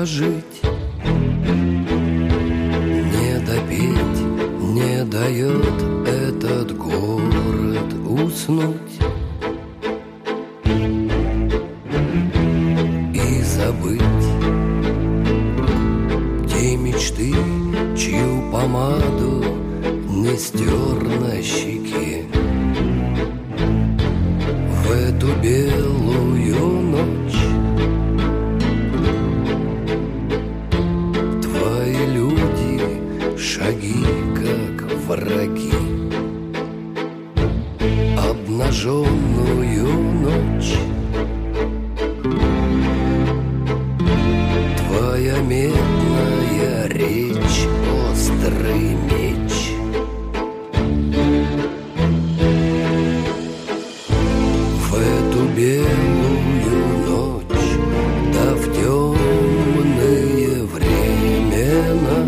дожить, не допеть, не дает этот город уснуть и забыть те мечты, чью помаду не стер на щеке. В эту белую ночь твои люди шаги как враги. Обнаженную ночь твоя медная речь, острый меч. В эту белую ночь, да в темные времена,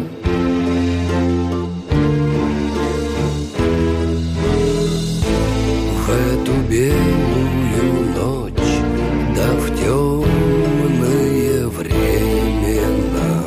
в эту белую ночь, да в темные времена.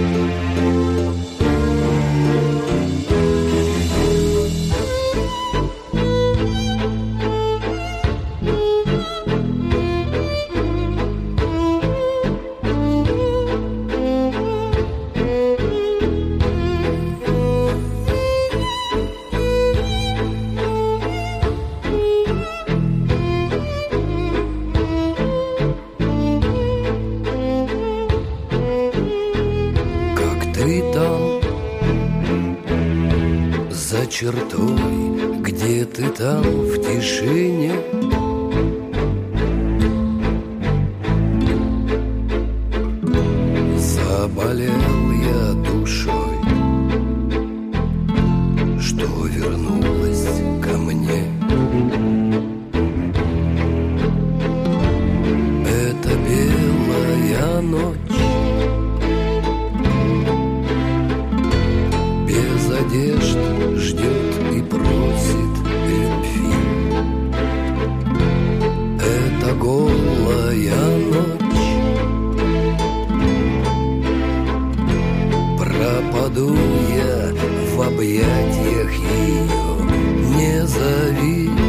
Ты там, за чертой, где ты там в тишине, заболел я душой, что вернулась ко мне. Это белая ночь, без одежд ждет и просит любви. Это голая ночь, пропаду я в объятиях ее, не зови.